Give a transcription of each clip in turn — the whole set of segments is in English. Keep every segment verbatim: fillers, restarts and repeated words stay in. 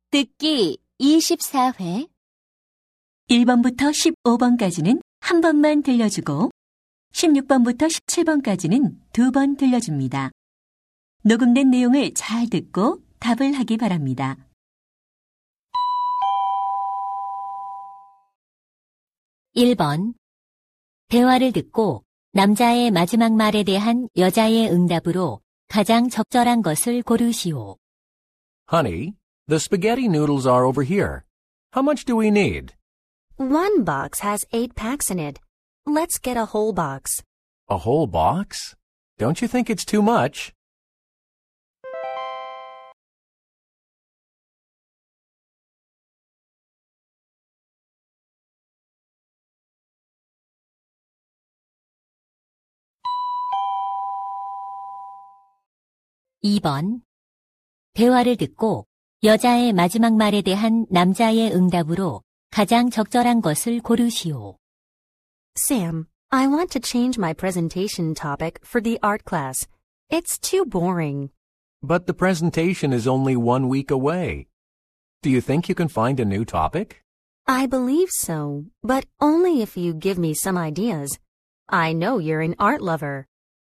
듣기 이십사 회. 일 번부터 십오 번까지는 한 번만 들려주고 십육 번부터 십칠 번까지는 두 번 들려줍니다. 녹음된 내용을 잘 듣고 답을 하기 바랍니다. 일 번. 대화를 듣고 남자의 마지막 말에 대한 여자의 응답으로 가장 적절한 것을 고르시오. Honey, the spaghetti noodles are over here. How much do we need? One box has eight packs in it. Let's get a whole box. A whole box? Don't you think it's too much? 이 번. 대화를 듣고 여자의 마지막 말에 대한 남자의 응답으로 가장 적절한 것을 고르시오. Sam, I want to change my presentation topic for the art class. It's too boring. But the presentation is only one week away. Do you think you can find a new topic? I believe so, but only if you give me some ideas. I know you're an art lover.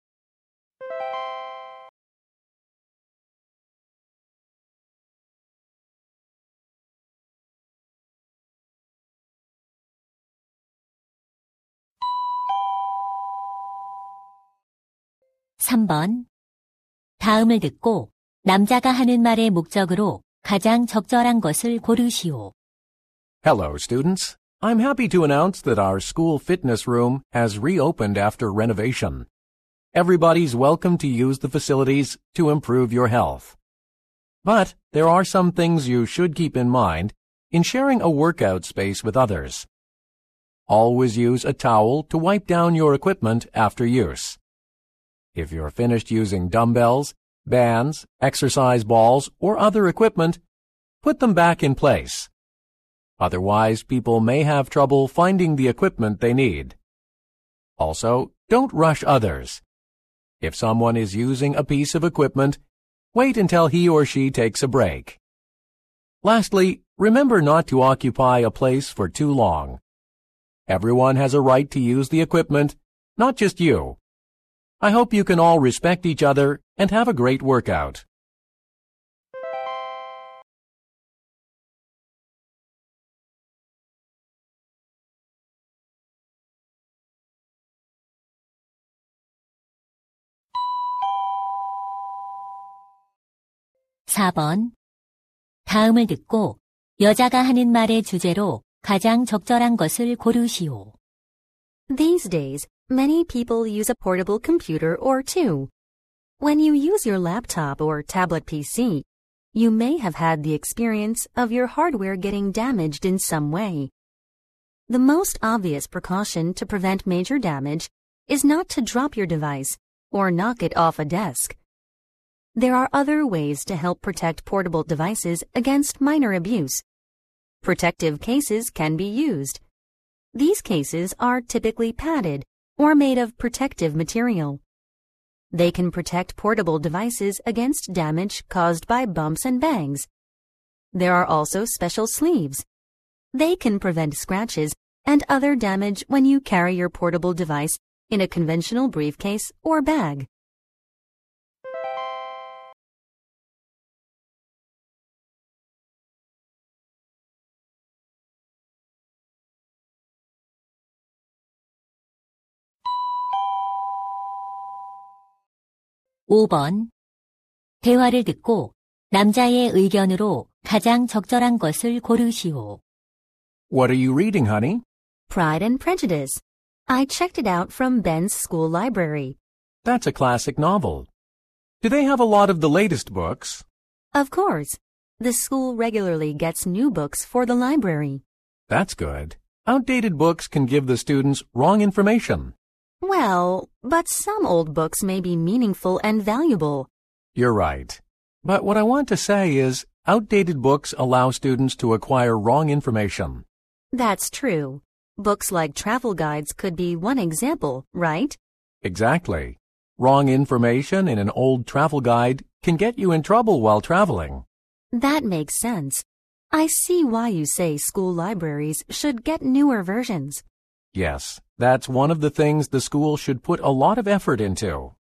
삼 번. 다음을 듣고 남자가 하는 말의 목적으로 가장 적절한 것을 고르시오. Hello, students. I'm happy to announce that our school fitness room has reopened after renovation. Everybody's welcome to use the facilities to improve your health. But there are some things you should keep in mind in sharing a workout space with others. Always use a towel to wipe down your equipment after use. If you're finished using dumbbells, bands, exercise balls, or other equipment, put them back in place. Otherwise, people may have trouble finding the equipment they need. Also, don't rush others. If someone is using a piece of equipment, wait until he or she takes a break. Lastly, remember not to occupy a place for too long. Everyone has a right to use the equipment, not just you. I hope you can all respect each other and have a great workout. 사 번. 다음을 듣고 여자가 하는 말의 주제로 가장 적절한 것을 고르시오. These days, many people use a portable computer or two. When you use your laptop or tablet P C, you may have had the experience of your hardware getting damaged in some way. The most obvious precaution to prevent major damage is not to drop your device or knock it off a desk. There are other ways to help protect portable devices against minor abuse. Protective cases can be used. These cases are typically padded or made of protective material. They can protect portable devices against damage caused by bumps and bangs. There are also special sleeves. They can prevent scratches and other damage when you carry your portable device in a conventional briefcase or bag. 오 번. 대화를 듣고 남자의 의견으로 가장 적절한 것을 고르시오. What are you reading, honey? Pride and Prejudice. I checked it out from Ben's school library. That's a classic novel. Do they have a lot of the latest books? Of course. The school regularly gets new books for the library. That's good. Outdated books can give the students wrong information. Well, but some old books may be meaningful and valuable. You're right. But what I want to say is, outdated books allow students to acquire wrong information. That's true. Books like travel guides could be one example, right? Exactly. Wrong information in an old travel guide can get you in trouble while traveling. That makes sense. I see why you say school libraries should get newer versions. Yes, that's one of the things the school should put a lot of effort into.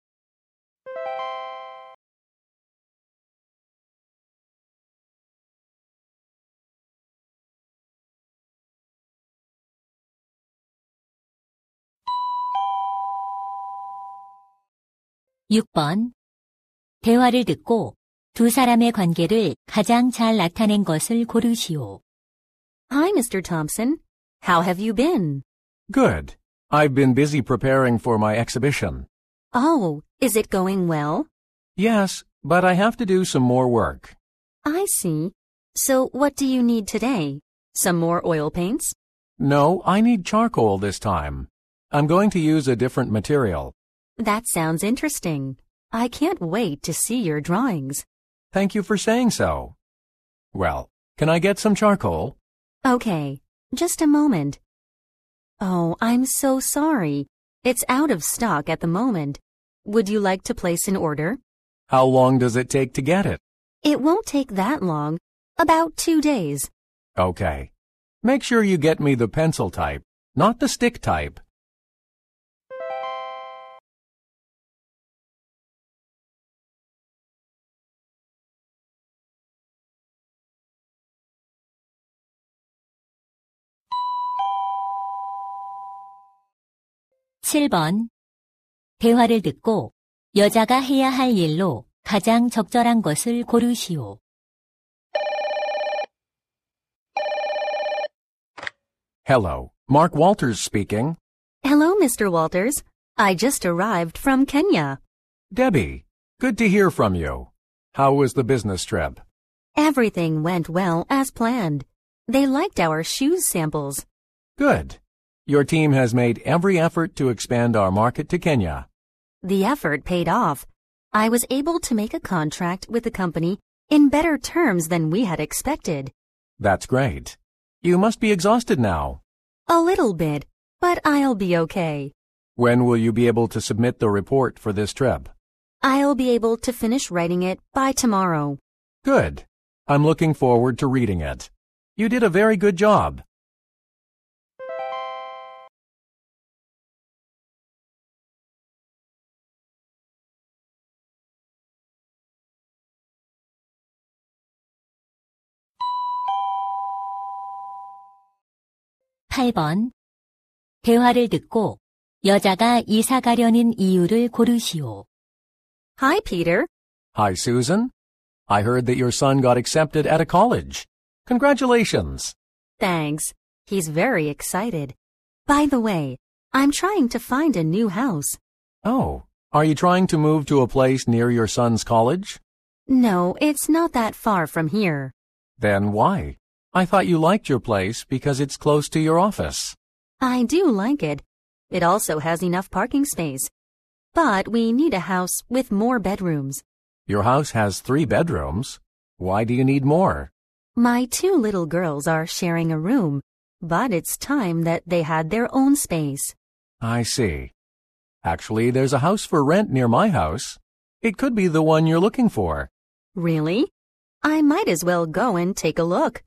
육 번. 대화를 듣고 두 사람의 관계를 가장 잘 나타낸 것을 고르시오. Hi, Mister Thompson. How have you been? Good. I've been busy preparing for my exhibition. Oh, is it going well? Yes, but I have to do some more work. I see. So what do you need today? Some more oil paints? No, I need charcoal this time. I'm going to use a different material. That sounds interesting. I can't wait to see your drawings. Thank you for saying so. Well, can I get some charcoal? Okay, just a moment. Oh, I'm so sorry. It's out of stock at the moment. Would you like to place an order? How long does it take to get it? It won't take that long. About two days. Okay. Make sure you get me the pencil type, not the stick type. 칠 번. 대화를 듣고 여자가 해야 할 일로 가장 적절한 것을 고르시오. Hello, Mark Walters speaking. Hello, Mister Walters. I just arrived from Kenya. Debbie, good to hear from you. How was the business trip? Everything went well as planned. They liked our shoes samples. Good. Your team has made every effort to expand our market to Kenya. The effort paid off. I was able to make a contract with the company in better terms than we had expected. That's great. You must be exhausted now. A little bit, but I'll be okay. When will you be able to submit the report for this trip? I'll be able to finish writing it by tomorrow. Good. I'm looking forward to reading it. You did a very good job. 팔 번. 대화를 듣고 여자가 이사 가려는 이유를 고르시오. Hi, Peter. Hi, Susan. I heard that your son got accepted at a college. Congratulations. Thanks. He's very excited. By the way, I'm trying to find a new house. Oh, are you trying to move to a place near your son's college? No, it's not that far from here. Then why? I thought you liked your place because it's close to your office. I do like it. It also has enough parking space. But we need a house with more bedrooms. Your house has three bedrooms. Why do you need more? My two little girls are sharing a room, but it's time that they had their own space. I see. Actually, there's a house for rent near my house. It could be the one you're looking for. Really? I might as well go and take a look.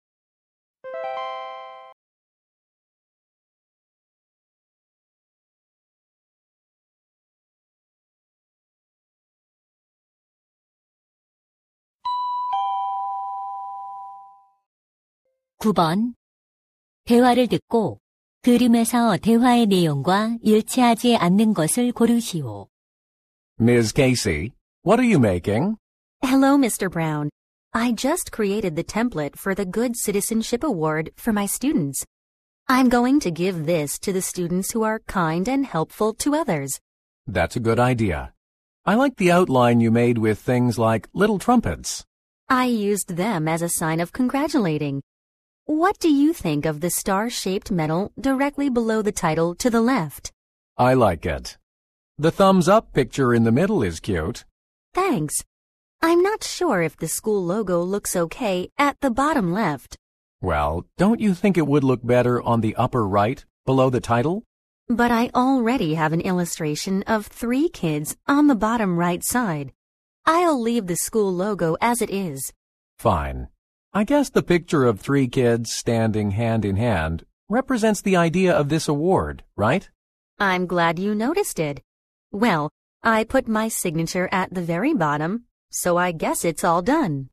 구 번. 대화를 듣고 그림에서 대화의 내용과 일치하지 않는 것을 고르시오. Miz Casey, what are you making? Hello, Mister Brown. I just created the template for the Good Citizenship Award for my students. I'm going to give this to the students who are kind and helpful to others. That's a good idea. I like the outline you made with things like little trumpets. I used them as a sign of congratulating. What do you think of the star-shaped medal directly below the title to the left? I like it. The thumbs up picture in the middle is cute. Thanks. I'm not sure if the school logo looks okay at the bottom left. Well, don't you think it would look better on the upper right, below the title? But I already have an illustration of three kids on the bottom right side. I'll leave the school logo as it is. Fine. I guess the picture of three kids standing hand in hand represents the idea of this award, right? I'm glad you noticed it. Well, I put my signature at the very bottom, so I guess it's all done.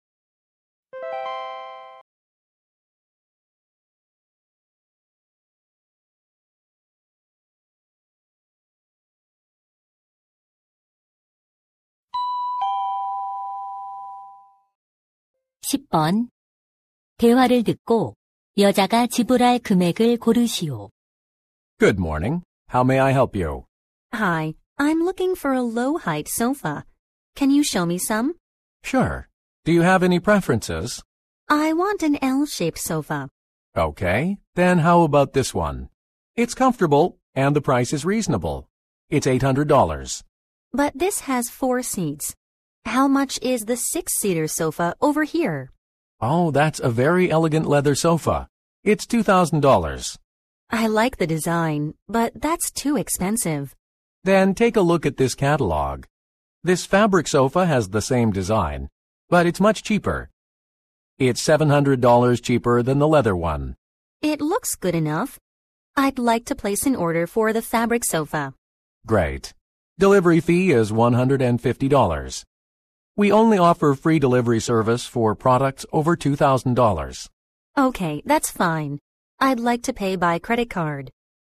십 번. 대화를 듣고 여자가 지불할 금액을 고르시오. Good morning. How may I help you? Hi, I'm looking for a low-height sofa. Can you show me some? Sure. Do you have any preferences? I want an L-shaped sofa. Okay, then how about this one? It's comfortable and the price is reasonable. It's eight hundred dollars. But this has four seats. How much is the six-seater sofa over here? Oh, that's a very elegant leather sofa. It's two thousand dollars. I like the design, but that's too expensive. Then take a look at this catalog. This fabric sofa has the same design, but it's much cheaper. It's seven hundred dollars cheaper than the leather one. It looks good enough. I'd like to place an order for the fabric sofa. Great. Delivery fee is one hundred fifty dollars. We only offer free delivery service for products over two thousand dollars. Okay, that's fine. I'd like to pay by credit card.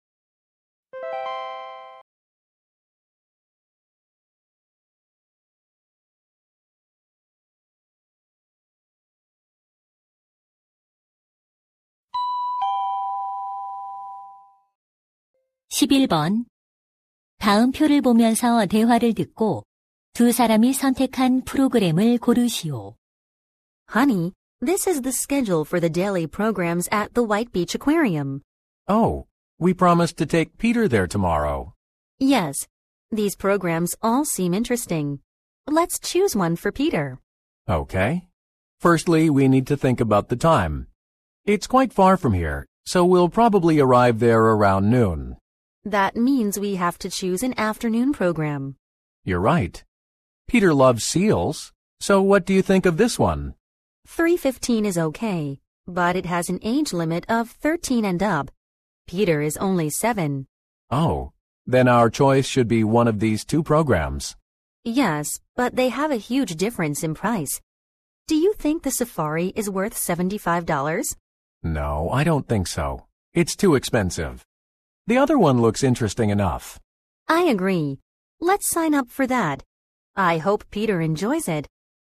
십일 번. 다음 표를 보면서 대화를 듣고 두 사람이 선택한 프로그램을 고르시오. Honey, this is the schedule for the daily programs at the White Beach Aquarium. Oh, we promised to take Peter there tomorrow. Yes, these programs all seem interesting. Let's choose one for Peter. Okay. Firstly, we need to think about the time. It's quite far from here, so we'll probably arrive there around noon. That means we have to choose an afternoon program. You're right. Peter loves seals, so what do you think of this one? three fifteen is okay, but it has an age limit of thirteen and up. Peter is only seven. Oh, then our choice should be one of these two programs. Yes, but they have a huge difference in price. Do you think the safari is worth seventy-five dollars? No, I don't think so. It's too expensive. The other one looks interesting enough. I agree. Let's sign up for that. I hope Peter enjoys it.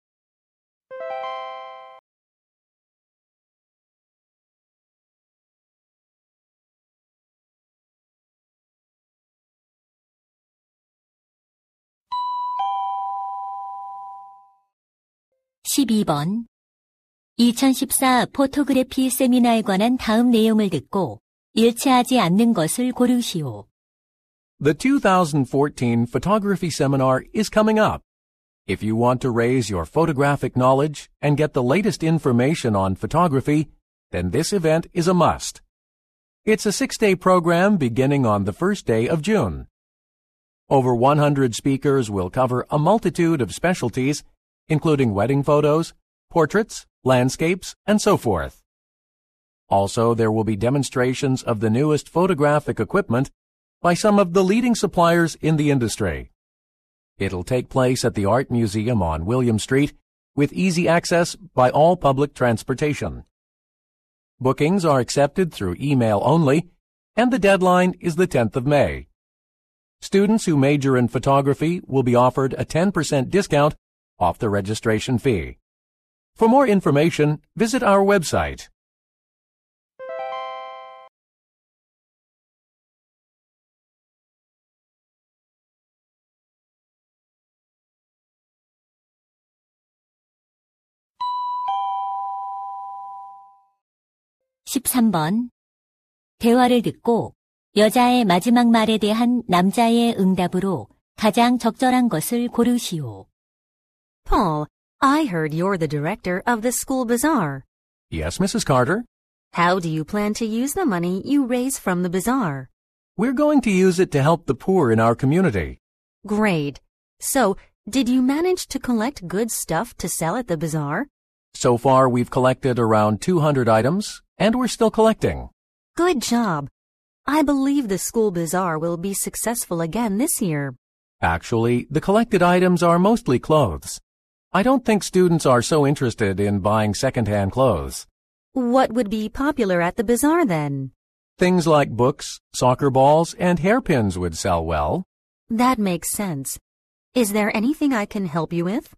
십이 번. 이천십사 포토그래피 세미나에 관한 다음 내용을 듣고 일치하지 않는 것을 고르시오. The two thousand fourteen photography seminar is coming up. If you want to raise your photographic knowledge and get the latest information on photography, then this event is a must. It's a six-day program beginning on the first day of June. Over one hundred speakers will cover a multitude of specialties, including wedding photos, portraits, landscapes, and so forth. Also, there will be demonstrations of the newest photographic equipment by some of the leading suppliers in the industry. It'll take place at the Art Museum on William Street with easy access by all public transportation. Bookings are accepted through email only, and the deadline is the tenth of May. Students who major in photography will be offered a ten percent discount off the registration fee. For more information, visit our website. 십삼 번. 대화를 듣고 여자의 마지막 말에 대한 남자의 응답으로 가장 적절한 것을 고르시오. Paul, I heard you're the director of the school bazaar. Yes, Missus Carter. How do you plan to use the money you raise from the bazaar? We're going to use it to help the poor in our community. Great. So, did you manage to collect good stuff to sell at the bazaar? So far, we've collected around two hundred items, and we're still collecting. Good job. I believe the school bazaar will be successful again this year. Actually, the collected items are mostly clothes. I don't think students are so interested in buying second-hand clothes. What would be popular at the bazaar then? Things like books, soccer balls, and hairpins would sell well. That makes sense. Is there anything I can help you with?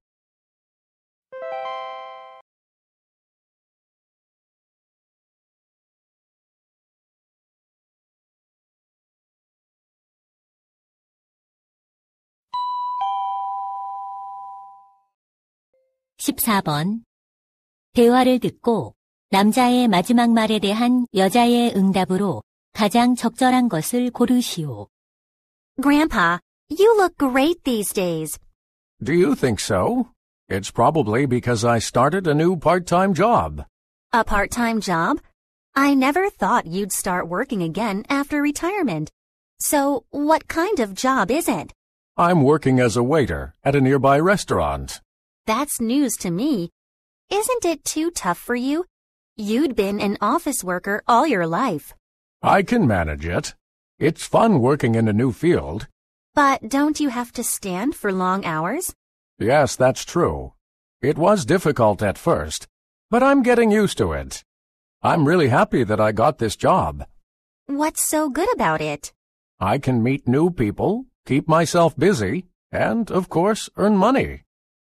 십사 번. 대화를 듣고 남자의 마지막 말에 대한 여자의 응답으로 가장 적절한 것을 고르시오. Grandpa, you look great these days. Do you think so? It's probably because I started a new part-time job. A part-time job? I never thought you'd start working again after retirement. So, what kind of job is it? I'm working as a waiter at a nearby restaurant. That's news to me. Isn't it too tough for you? You'd been an office worker all your life. I can manage it. It's fun working in a new field. But don't you have to stand for long hours? Yes, that's true. It was difficult at first, but I'm getting used to it. I'm really happy that I got this job. What's so good about it? I can meet new people, keep myself busy, and, of course, earn money.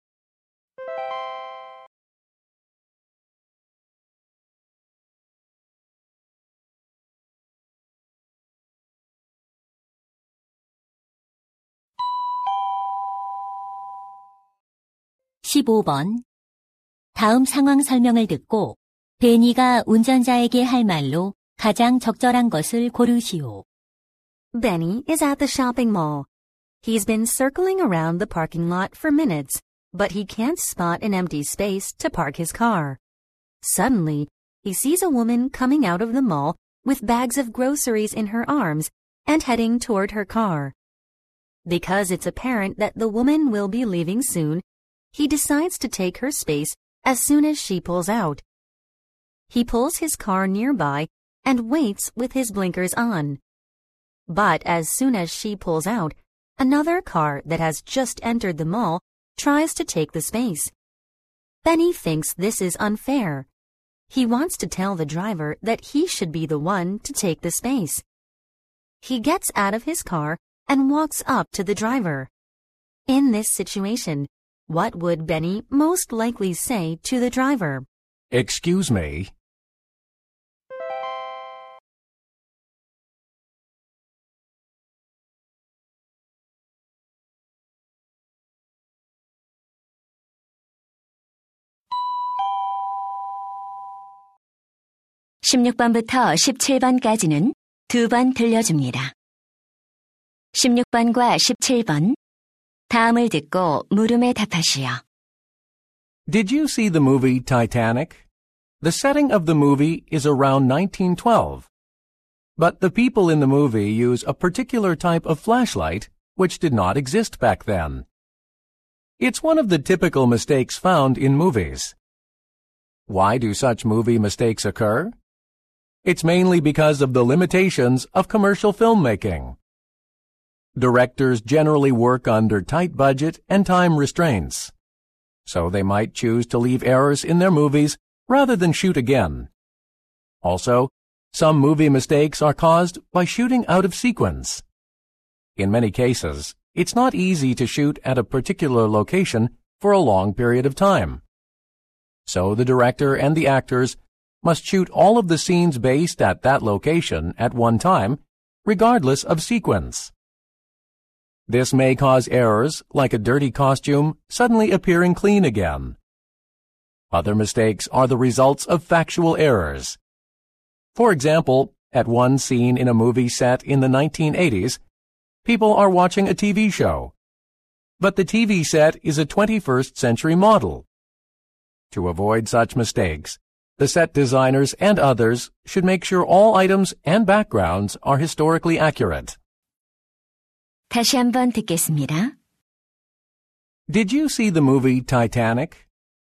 십오 번. 다음 상황 설명을 듣고 베니가 운전자에게 할 말로 가장 적절한 것을 고르시오. Benny is at the shopping mall. He's been circling around the parking lot for minutes, but he can't spot an empty space to park his car. Suddenly, he sees a woman coming out of the mall with bags of groceries in her arms and heading toward her car. Because it's apparent that the woman will be leaving soon, he decides to take her space as soon as she pulls out. He pulls his car nearby and waits with his blinkers on. But as soon as she pulls out, another car that has just entered the mall tries to take the space. Benny thinks this is unfair. He wants to tell the driver that he should be the one to take the space. He gets out of his car and walks up to the driver. In this situation, what would Benny most likely say to the driver? Excuse me. 십육 번부터 십칠 번까지는 두 번 들려줍니다. 십육 번과 십칠 번. 다음을 듣고 물음에 답하시오. Did you see the movie Titanic? The setting of the movie is around nineteen twelve. But the people in the movie use a particular type of flashlight which did not exist back then. It's one of the typical mistakes found in movies. Why do such movie mistakes occur? It's mainly because of the limitations of commercial filmmaking. Directors generally work under tight budget and time restraints, so they might choose to leave errors in their movies rather than shoot again. Also, some movie mistakes are caused by shooting out of sequence. In many cases, it's not easy to shoot at a particular location for a long period of time. So the director and the actors must shoot all of the scenes based at that location at one time, regardless of sequence. This may cause errors, like a dirty costume suddenly appearing clean again. Other mistakes are the results of factual errors. For example, at one scene in a movie set in the nineteen eighties, people are watching a T V show. But the T V set is a twenty-first century model. To avoid such mistakes, the set designers and others should make sure all items and backgrounds are historically accurate. 다시 한번 듣겠습니다. Did you see the movie Titanic?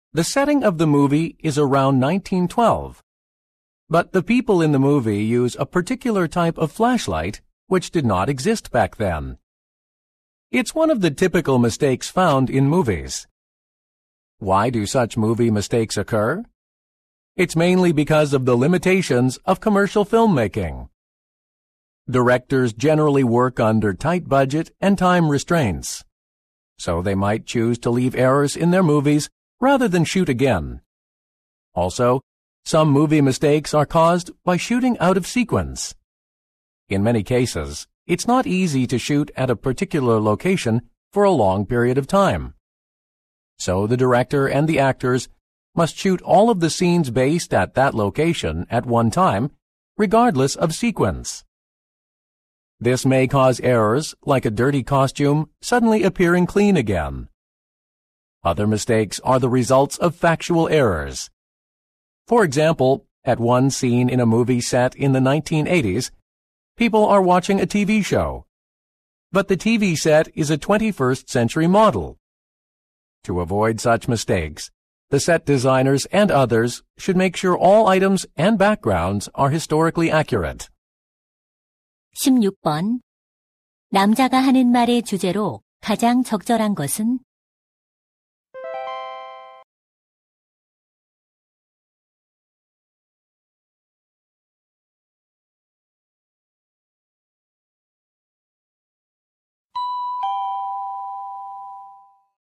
The setting of the movie is around nineteen twelve. But the people in the movie use a particular type of flashlight which did not exist back then. It's one of the typical mistakes found in movies. Why do such movie mistakes occur? It's mainly because of the limitations of commercial filmmaking. Directors generally work under tight budget and time restraints, so they might choose to leave errors in their movies rather than shoot again. Also, some movie mistakes are caused by shooting out of sequence. In many cases, it's not easy to shoot at a particular location for a long period of time. So the director and the actors must shoot all of the scenes based at that location at one time, regardless of sequence. This may cause errors like a dirty costume suddenly appearing clean again. Other mistakes are the results of factual errors. For example, at one scene in a movie set in the nineteen eighties, people are watching a T V show, but the T V set is a twenty-first century model. To avoid such mistakes, the set designers and others should make sure all items and backgrounds are historically accurate. 십육 번. 남자가 하는 말의 주제로 가장 적절한 것은?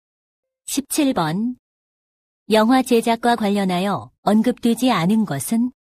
십칠 번. 영화 제작과 관련하여 언급되지 않은 것은?